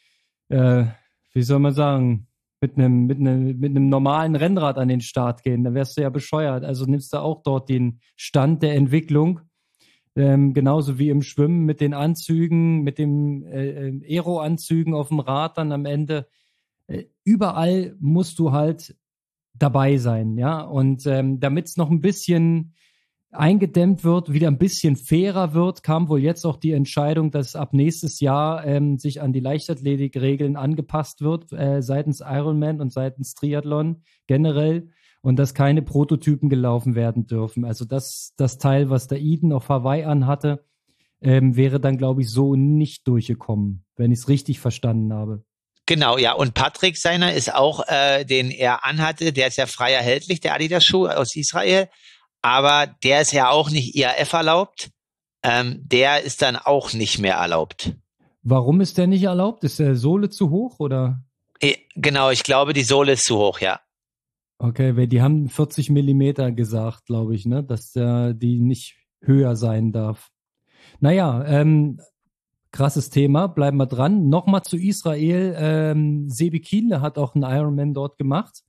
äh, wie soll man sagen, mit einem mit einem mit einem normalen Rennrad an den Start gehen. Da wärst du ja bescheuert. Also nimmst du auch dort den Stand der Entwicklung. Ähm, genauso wie im Schwimmen mit den Anzügen, mit den äh, Aero-Anzügen auf dem Rad dann am Ende. Äh, überall musst du halt dabei sein, ja. Und ähm, damit es noch ein bisschen eingedämmt wird, wieder ein bisschen fairer wird, kam wohl jetzt auch die Entscheidung, dass ab nächstes Jahr ähm, sich an die Leichtathletikregeln angepasst wird, äh, seitens Ironman und seitens Triathlon generell, und dass keine Prototypen gelaufen werden dürfen. Also das, das Teil, was der Eden auf Hawaii anhatte, ähm, wäre dann, glaube ich, so nicht durchgekommen, wenn ich es richtig verstanden habe. Genau, ja. Und Patrick seiner ist auch, äh, den er anhatte, der ist ja frei erhältlich, der Adidas-Schuh aus Israel. Aber der ist ja auch nicht I A F erlaubt. Ähm, der ist dann auch nicht mehr erlaubt. Warum ist der nicht erlaubt? Ist der Sohle zu hoch oder? E- Genau, ich glaube, die Sohle ist zu hoch, ja. Okay, weil die haben vierzig Millimeter gesagt, glaube ich, ne, dass der, die nicht höher sein darf. Naja, ähm, krasses Thema, bleiben wir dran. Nochmal zu Israel. Ähm, Sebi Kienle hat auch einen Ironman dort gemacht.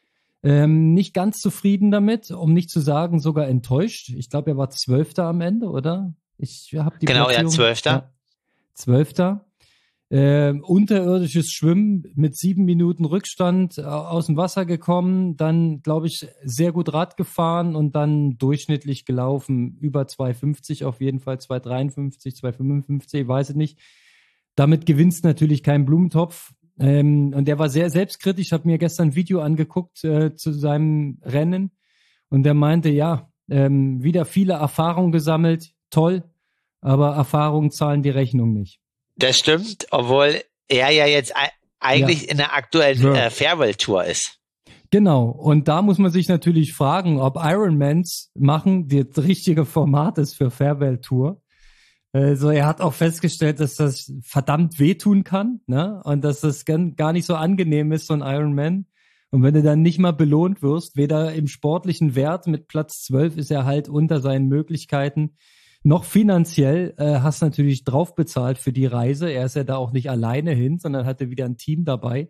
Ähm, nicht ganz zufrieden damit, um nicht zu sagen, sogar enttäuscht. Ich glaube, er war Zwölfter am Ende, oder? Ich habe die Genau, Platzierung. ja, Zwölfter. Ja, Zwölfter. Ähm, unterirdisches Schwimmen mit sieben Minuten Rückstand äh, aus dem Wasser gekommen, dann, glaube ich, sehr gut Rad gefahren und dann durchschnittlich gelaufen, über zwei fünfzig auf jeden Fall, zwei dreiundfünfzig, zwei fünfundfünfzig, ich weiß es nicht. Damit gewinnst natürlich keinen Blumentopf. Ähm, und der war sehr selbstkritisch. Ich habe mir gestern ein Video angeguckt äh, zu seinem Rennen und der meinte, ja, ähm, wieder viele Erfahrungen gesammelt, toll, aber Erfahrungen zahlen die Rechnung nicht. Das stimmt, obwohl er ja jetzt e- eigentlich Ja. in der aktuellen Ja. äh, Farewell-Tour ist. Genau, und da muss man sich natürlich fragen, ob Ironmans machen das richtige Format ist für Farewell Tour. Also er hat auch festgestellt, dass das verdammt wehtun kann, ne? Und dass das gar nicht so angenehm ist, so ein Ironman. Und wenn du dann nicht mal belohnt wirst, weder im sportlichen Wert, mit Platz zwölf ist er halt unter seinen Möglichkeiten, noch finanziell, äh, hast natürlich drauf bezahlt für die Reise. Er ist ja da auch nicht alleine hin, sondern hatte wieder ein Team dabei.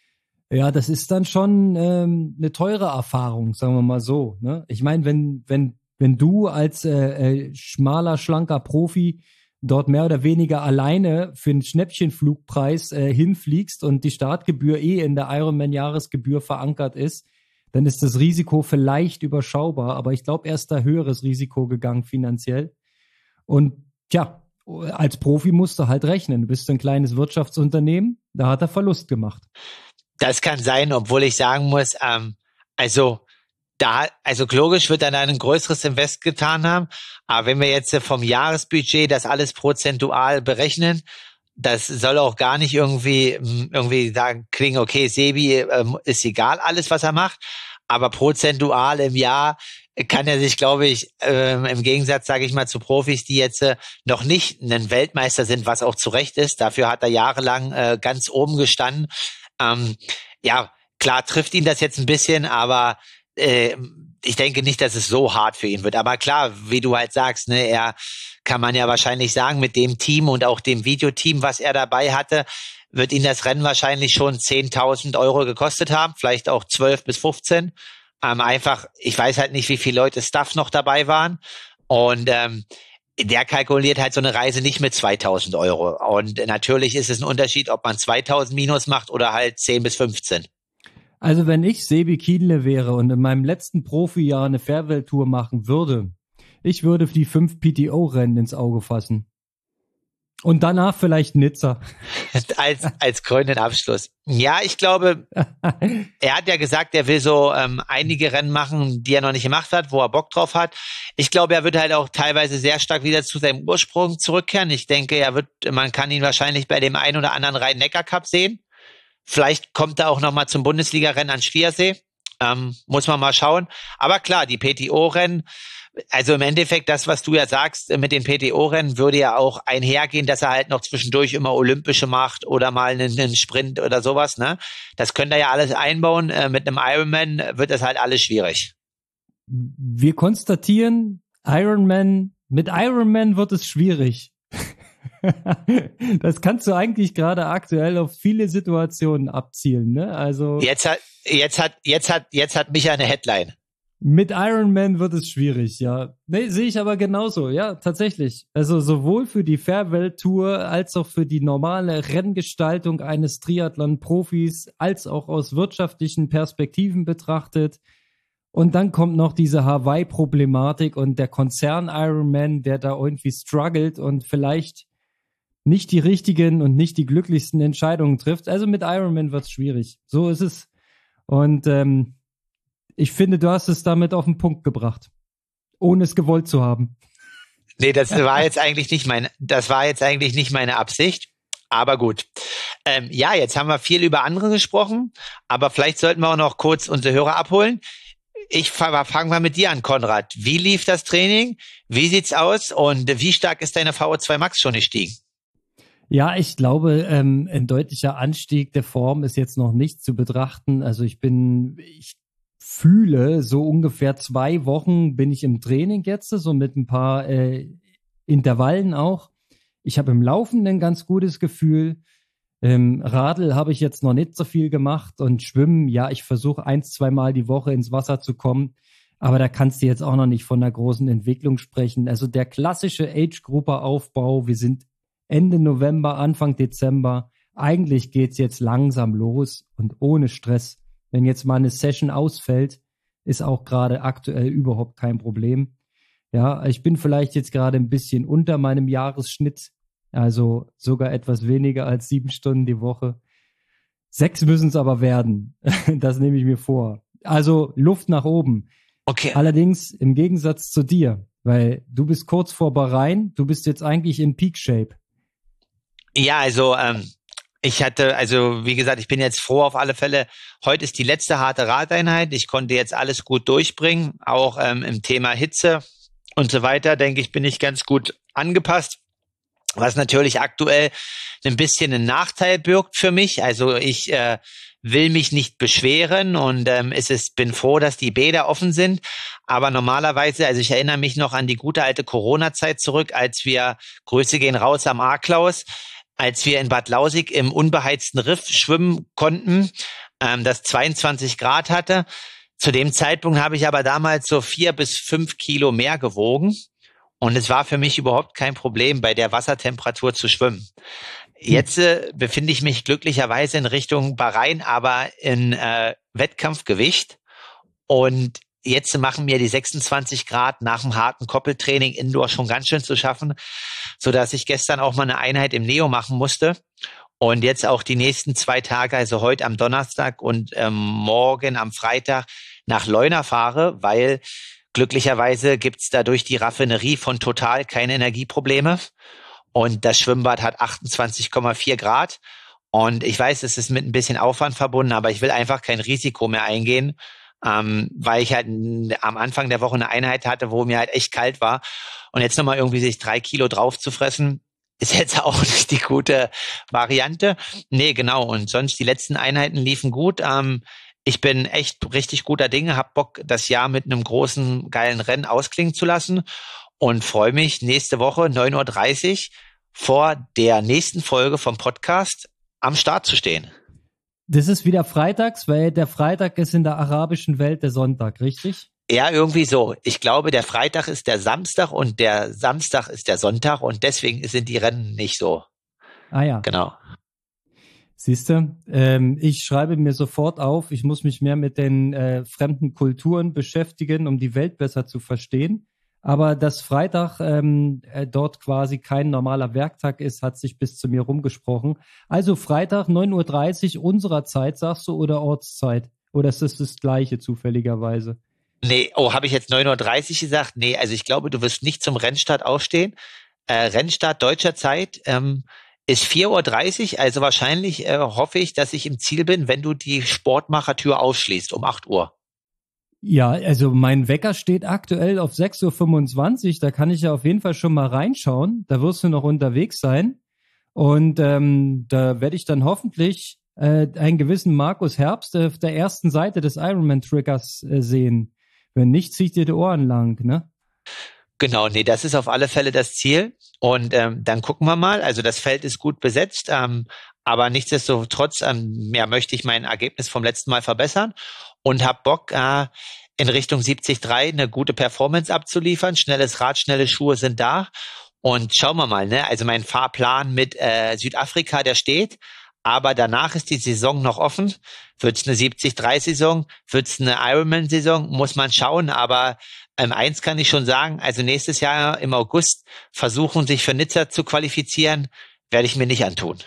Ja, das ist dann schon ähm, eine teure Erfahrung, sagen wir mal so. Ne? Ich meine, wenn wenn wenn du als äh, äh, schmaler, schlanker Profi dort mehr oder weniger alleine für einen Schnäppchenflugpreis äh, hinfliegst und die Startgebühr eh in der Ironman-Jahresgebühr verankert ist, dann ist das Risiko vielleicht überschaubar. Aber ich glaube, er ist da höheres Risiko gegangen finanziell. Und tja, als Profi musst du halt rechnen. Du bist ein kleines Wirtschaftsunternehmen, da hat er Verlust gemacht. Das kann sein, obwohl ich sagen muss, ähm, also da, also logisch wird er dann ein größeres Invest getan haben, aber wenn wir jetzt vom Jahresbudget das alles prozentual berechnen, das soll auch gar nicht irgendwie irgendwie sagen klingen, okay, Sebi ähm, ist egal alles, was er macht, aber prozentual im Jahr kann er sich, glaube ich, ähm, im Gegensatz, sage ich mal, zu Profis, die jetzt äh, noch nicht ein Weltmeister sind, was auch zu Recht ist, dafür hat er jahrelang äh, ganz oben gestanden. Ähm, ja, klar trifft ihn das jetzt ein bisschen, aber äh, ich denke nicht, dass es so hart für ihn wird. Aber klar, wie du halt sagst, ne, er kann man ja wahrscheinlich sagen, mit dem Team und auch dem Videoteam, was er dabei hatte, wird ihn das Rennen wahrscheinlich schon zehntausend Euro gekostet haben, vielleicht auch zwölf bis fünfzehn. Ähm, einfach, ich weiß halt nicht, wie viele Leute Staff noch dabei waren. Und ähm, der kalkuliert halt so eine Reise nicht mit zweitausend Euro. Und natürlich ist es ein Unterschied, ob man zweitausend minus macht oder halt zehn bis fünfzehn. Also wenn ich Sebi Kienle wäre und in meinem letzten Profijahr eine Farewell-Tour machen würde, ich würde die fünf P T O-Rennen ins Auge fassen. Und danach vielleicht Nizza. als als krönenden Abschluss. Ja, ich glaube, er hat ja gesagt, er will so ähm, einige Rennen machen, die er noch nicht gemacht hat, wo er Bock drauf hat. Ich glaube, er wird halt auch teilweise sehr stark wieder zu seinem Ursprung zurückkehren. Ich denke, er wird, man kann ihn wahrscheinlich bei dem einen oder anderen Rhein-Neckar-Cup sehen. Vielleicht kommt er auch noch mal zum Bundesliga-Rennen an Schliersee. Ähm, muss man mal schauen. Aber klar, die P T O-Rennen, also im Endeffekt das, was du ja sagst mit den P T O-Rennen, würde ja auch einhergehen, dass er halt noch zwischendurch immer Olympische macht oder mal einen, einen Sprint oder sowas. Ne? Das könnt ihr ja alles einbauen. Äh, mit einem Ironman wird das halt alles schwierig. Wir konstatieren, Ironman, mit Ironman wird es schwierig. Das kannst du eigentlich gerade aktuell auf viele Situationen abzielen, ne? Also jetzt hat jetzt hat jetzt hat jetzt hat Micha eine Headline. Mit Ironman wird es schwierig, ja. Nee, sehe ich aber genauso, ja, tatsächlich. Also sowohl für die Fairwelt-Tour als auch für die normale Renngestaltung eines Triathlon-Profis, als auch aus wirtschaftlichen Perspektiven betrachtet. Und dann kommt noch diese Hawaii-Problematik und der Konzern Ironman, der da irgendwie struggelt und vielleicht nicht die richtigen und nicht die glücklichsten Entscheidungen trifft. Also mit Ironman wird es schwierig. So ist es. Und ähm, ich finde, du hast es damit auf den Punkt gebracht, ohne es gewollt zu haben. Nee, das war jetzt eigentlich nicht mein, das war jetzt eigentlich nicht meine Absicht. Aber gut. Ähm, ja, jetzt haben wir viel über andere gesprochen, aber vielleicht sollten wir auch noch kurz unsere Hörer abholen. Ich fange mal mit dir an, Konrad. Wie lief das Training? Wie sieht's aus? Und wie stark ist deine V O zwei Max schon gestiegen? Ja, ich glaube, ähm, ein deutlicher Anstieg der Form ist jetzt noch nicht zu betrachten. Also ich bin, ich fühle, so ungefähr zwei Wochen bin ich im Training jetzt, so mit ein paar äh, Intervallen auch. Ich habe im Laufen ein ganz gutes Gefühl. Ähm, Radl habe ich jetzt noch nicht so viel gemacht und Schwimmen, ja, ich versuche eins, zweimal die Woche ins Wasser zu kommen, aber da kannst du jetzt auch noch nicht von einer großen Entwicklung sprechen. Also der klassische Age-Grupper-Aufbau, wir sind Ende November, Anfang Dezember, eigentlich geht's jetzt langsam los und ohne Stress. Wenn jetzt mal eine Session ausfällt, ist auch gerade aktuell überhaupt kein Problem. Ja, ich bin vielleicht jetzt gerade ein bisschen unter meinem Jahresschnitt, also sogar etwas weniger als sieben Stunden die Woche. Sechs müssen es aber werden. Das nehme ich mir vor. Also Luft nach oben. Okay. Allerdings im Gegensatz zu dir, weil du bist kurz vor Bahrain, du bist jetzt eigentlich in Peak Shape. Ja, also ähm, ich hatte, also wie gesagt, ich bin jetzt froh auf alle Fälle. Heute ist die letzte harte Radeinheit. Ich konnte jetzt alles gut durchbringen, auch ähm, im Thema Hitze und so weiter. Denke ich, bin ich ganz gut angepasst. Was natürlich aktuell ein bisschen einen Nachteil birgt für mich. Also ich äh, will mich nicht beschweren und ähm, es ist, bin froh, dass die Bäder offen sind. Aber normalerweise, also ich erinnere mich noch an die gute alte Corona-Zeit zurück, als wir, Grüße gehen raus am A-Klaus, als wir in Bad Lausig im unbeheizten Riff schwimmen konnten, ähm, das zweiundzwanzig Grad hatte. Zu dem Zeitpunkt habe ich aber damals so vier bis fünf Kilo mehr gewogen. Und es war für mich überhaupt kein Problem, bei der Wassertemperatur zu schwimmen. Jetzt äh, befinde ich mich glücklicherweise in Richtung Bahrain, aber in äh, Wettkampfgewicht. Und jetzt machen mir die sechsundzwanzig Grad nach dem harten Koppeltraining Indoor schon ganz schön zu schaffen, sodass ich gestern auch mal eine Einheit im Neo machen musste. Und jetzt auch die nächsten zwei Tage, also heute am Donnerstag und ähm, morgen am Freitag nach Leuna fahre, weil glücklicherweise gibt's da durch die Raffinerie von Total keine Energieprobleme. Und das Schwimmbad hat achtundzwanzig Komma vier Grad. Und ich weiß, es ist mit ein bisschen Aufwand verbunden, aber ich will einfach kein Risiko mehr eingehen, ähm, weil ich halt am Anfang der Woche eine Einheit hatte, wo mir halt echt kalt war. Und jetzt nochmal irgendwie sich drei Kilo drauf zu fressen, ist jetzt auch nicht die gute Variante. Nee, genau. Und sonst die letzten Einheiten liefen gut. Ähm, ich bin echt richtig guter Dinge, hab Bock, das Jahr mit einem großen, geilen Rennen ausklingen zu lassen und freue mich, nächste Woche neun Uhr dreißig vor der nächsten Folge vom Podcast am Start zu stehen. Das ist wieder freitags, weil der Freitag ist in der arabischen Welt der Sonntag, richtig? Ja, irgendwie so. Ich glaube, der Freitag ist der Samstag und der Samstag ist der Sonntag und deswegen sind die Rennen nicht so. Ah ja. Genau. Siehst du, ähm, ich schreibe mir sofort auf, ich muss mich mehr mit den äh, fremden Kulturen beschäftigen, um die Welt besser zu verstehen. Aber dass Freitag ähm, äh, dort quasi kein normaler Werktag ist, hat sich bis zu mir rumgesprochen. Also Freitag neun Uhr dreißig unserer Zeit, sagst du, oder Ortszeit? Oder ist das das Gleiche zufälligerweise? Nee, oh, habe ich jetzt neun Uhr dreißig gesagt? Nee, also ich glaube, du wirst nicht zum Rennstart aufstehen. Äh, Rennstart deutscher Zeit ähm, ist vier Uhr dreißig, also wahrscheinlich äh, hoffe ich, dass ich im Ziel bin, wenn du die Sportmachertür aufschließt um acht Uhr. Ja, also mein Wecker steht aktuell auf sechs Uhr fünfundzwanzig, da kann ich ja auf jeden Fall schon mal reinschauen, da wirst du noch unterwegs sein und ähm, da werde ich dann hoffentlich äh, einen gewissen Markus Herbst auf der ersten Seite des Ironman-Triggers äh, sehen. Wenn nicht, zieht dir die Ohren lang, ne? Genau, nee, das ist auf alle Fälle das Ziel und ähm, dann gucken wir mal, also das Feld ist gut besetzt, ähm, aber nichtsdestotrotz ähm, ja, möchte ich mein Ergebnis vom letzten Mal verbessern und hab Bock, äh, in Richtung siebzig Komma drei eine gute Performance abzuliefern. Schnelles Rad, schnelle Schuhe sind da. Und schauen wir mal, ne? Also mein Fahrplan mit äh, Südafrika, der steht. Aber danach ist die Saison noch offen. Wird es eine siebzig Komma drei Saison? Wird es eine Ironman-Saison? Muss man schauen. Aber ähm, eins kann ich schon sagen, also nächstes Jahr im August versuchen, sich für Nizza zu qualifizieren, werde ich mir nicht antun.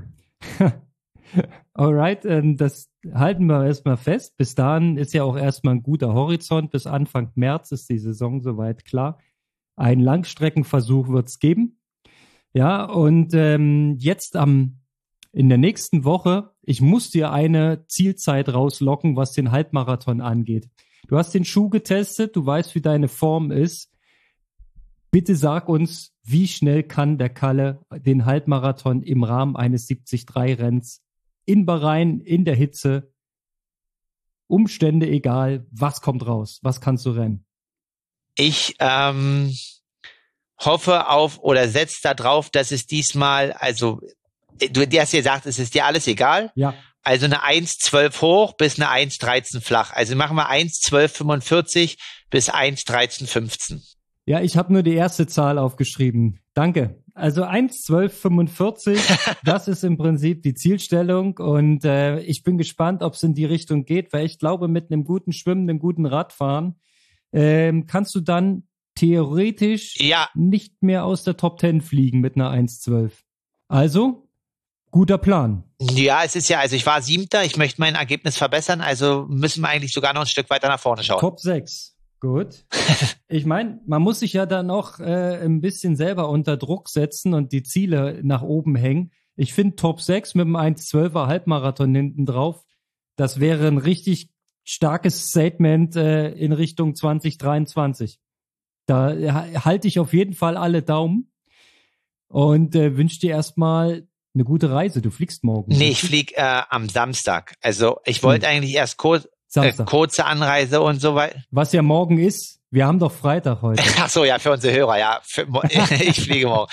Alright, ähm, das halten wir erstmal fest. Bis dahin ist ja auch erstmal ein guter Horizont. Bis Anfang März ist die Saison soweit klar. Ein Langstreckenversuch wird es geben. Ja, und ähm, jetzt am in der nächsten Woche, ich muss dir eine Zielzeit rauslocken, was den Halbmarathon angeht. Du hast den Schuh getestet, du weißt, wie deine Form ist. Bitte sag uns, wie schnell kann der Kalle den Halbmarathon im Rahmen eines siebzig Komma drei Renns in Bahrain, in der Hitze, Umstände egal, was kommt raus, was kannst du rennen? Ich ähm, hoffe auf oder setze da drauf, dass es diesmal, also du hast ja gesagt, es ist dir alles egal. Ja. Also eine eins Komma zwölf hoch bis eine eins Komma dreizehn flach. Also machen wir eins Komma zwölf fünfundvierzig bis eins Komma dreizehn fünfzehn. Ja, ich habe nur die erste Zahl aufgeschrieben. Danke. Also eins Komma zwölf fünfundvierzig, das ist im Prinzip die Zielstellung. Und äh, ich bin gespannt, ob es in die Richtung geht, weil ich glaube, mit einem guten Schwimmen, einem guten Radfahren ähm, kannst du dann theoretisch ja. nicht mehr aus der Top zehn fliegen mit einer eins Komma zwölf. Also guter Plan. Ja, es ist ja, also ich war Siebter, ich möchte mein Ergebnis verbessern, also müssen wir eigentlich sogar noch ein Stück weiter nach vorne schauen. Top sechs, gut. Ich meine, man muss sich ja dann auch äh, ein bisschen selber unter Druck setzen und die Ziele nach oben hängen. Ich finde Top sechs mit einem eins Komma zwölfer Halbmarathon hinten drauf, das wäre ein richtig starkes Statement äh, in Richtung zwanzig dreiundzwanzig. Da äh, halte ich auf jeden Fall alle Daumen und äh, wünsche dir erstmal eine gute Reise. Du fliegst morgen. Nee, ich fliege äh, am Samstag. Also ich wollte hm. eigentlich erst kurz, äh, kurze Anreise und so weiter. Was ja morgen ist. Wir haben doch Freitag heute. Ach so, ja, für unsere Hörer, ja. Für, ich fliege morgen.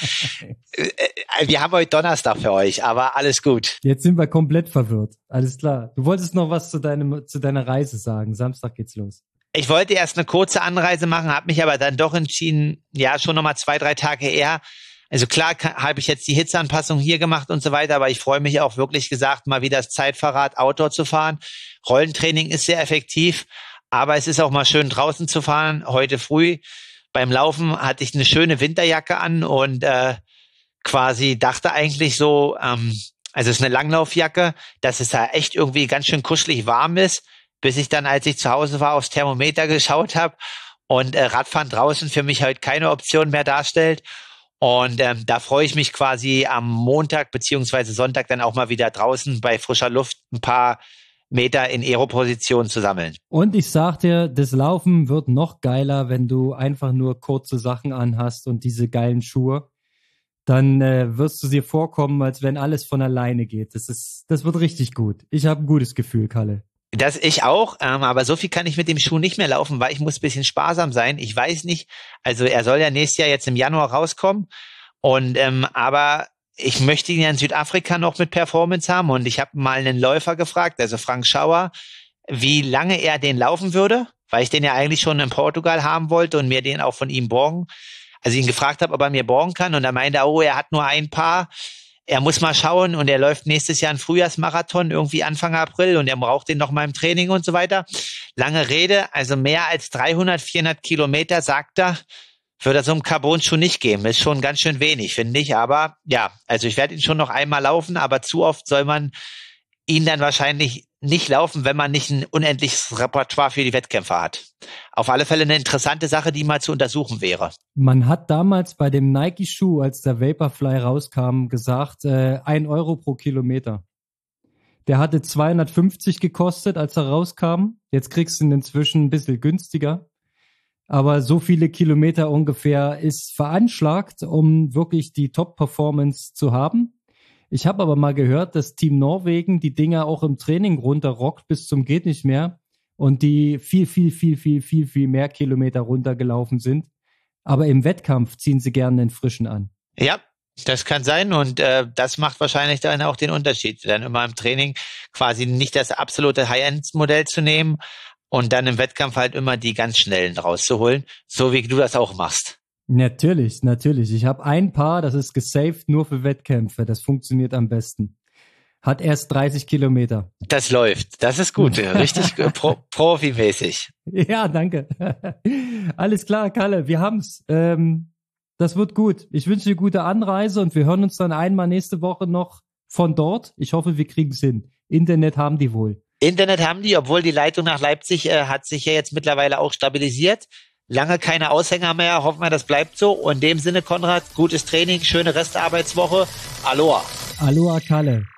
Wir haben heute Donnerstag für euch, aber alles gut. Jetzt sind wir komplett verwirrt. Alles klar. Du wolltest noch was zu deinem zu deiner Reise sagen. Samstag geht's los. Ich wollte erst eine kurze Anreise machen, habe mich aber dann doch entschieden, ja, schon nochmal zwei, drei Tage eher. Also klar habe ich jetzt die Hitzeanpassung hier gemacht und so weiter, aber ich freue mich auch wirklich gesagt, mal wieder das Zeitfahrrad Outdoor zu fahren. Rollentraining ist sehr effektiv, aber es ist auch mal schön draußen zu fahren. Heute früh beim Laufen hatte ich eine schöne Winterjacke an und äh, quasi dachte eigentlich so, ähm, also es ist eine Langlaufjacke, dass es da echt irgendwie ganz schön kuschelig warm ist, bis ich dann, als ich zu Hause war, aufs Thermometer geschaut habe und äh, Radfahren draußen für mich heute keine Option mehr darstellt. Und ähm, da freue ich mich quasi am Montag beziehungsweise Sonntag dann auch mal wieder draußen bei frischer Luft ein paar Meter in Aero-Position zu sammeln. Und ich sag dir, das Laufen wird noch geiler, wenn du einfach nur kurze Sachen anhast und diese geilen Schuhe. Dann äh, wirst du dir vorkommen, als wenn alles von alleine geht. Das ist, das wird richtig gut. Ich habe ein gutes Gefühl, Kalle. Das ich auch, ähm, aber so viel kann ich mit dem Schuh nicht mehr laufen, weil ich muss ein bisschen sparsam sein. Ich weiß nicht, also er soll ja nächstes Jahr jetzt im Januar rauskommen und ähm, aber ich möchte ihn ja in Südafrika noch mit Performance haben und ich habe mal einen Läufer gefragt, also Frank Schauer, wie lange er den laufen würde, weil ich den ja eigentlich schon in Portugal haben wollte und mir den auch von ihm borgen. Also ihn gefragt habe, ob er mir borgen kann und er meinte, oh, er hat nur ein Paar. Er muss mal schauen und er läuft nächstes Jahr einen Frühjahrsmarathon, irgendwie Anfang April und er braucht den noch mal im Training und so weiter. Lange Rede, also mehr als dreihundert, vierhundert Kilometer, sagt er, würde er so einen Carbon-Schuh nicht geben. Ist schon ganz schön wenig, finde ich. Aber ja, also ich werde ihn schon noch einmal laufen, aber zu oft soll man ihn dann wahrscheinlich nicht laufen, wenn man nicht ein unendliches Repertoire für die Wettkämpfe hat. Auf alle Fälle eine interessante Sache, die mal zu untersuchen wäre. Man hat damals bei dem Nike-Schuh, als der Vaporfly rauskam, gesagt, äh, ein Euro pro Kilometer. Der hatte zweihundertfünfzig gekostet, als er rauskam. Jetzt kriegst du ihn inzwischen ein bisschen günstiger. Aber so viele Kilometer ungefähr ist veranschlagt, um wirklich die Top-Performance zu haben. Ich habe aber mal gehört, dass Team Norwegen die Dinger auch im Training runterrockt bis zum geht nicht mehr und die viel, viel, viel, viel, viel, viel mehr Kilometer runtergelaufen sind. Aber im Wettkampf ziehen sie gerne den Frischen an. Ja, das kann sein und äh, das macht wahrscheinlich dann auch den Unterschied, dann immer im Training quasi nicht das absolute High-End-Modell zu nehmen, und dann im Wettkampf halt immer die ganz Schnellen rauszuholen, so wie du das auch machst. Natürlich, natürlich. Ich habe ein Paar, das ist gesaved nur für Wettkämpfe. Das funktioniert am besten. Hat erst dreißig Kilometer. Das läuft. Das ist gut. Richtig pro, profimäßig. Ja, danke. Alles klar, Kalle. Wir haben's. Ähm, das wird gut. Ich wünsche dir gute Anreise und wir hören uns dann einmal nächste Woche noch von dort. Ich hoffe, wir kriegen's hin. Internet haben die wohl. Internet haben die, obwohl die Leitung nach Leipzig äh, hat sich ja jetzt mittlerweile auch stabilisiert. Lange keine Aushänger mehr. Hoffen wir, das bleibt so. Und in dem Sinne, Konrad, gutes Training, schöne Restarbeitswoche. Aloha. Aloha, Kalle.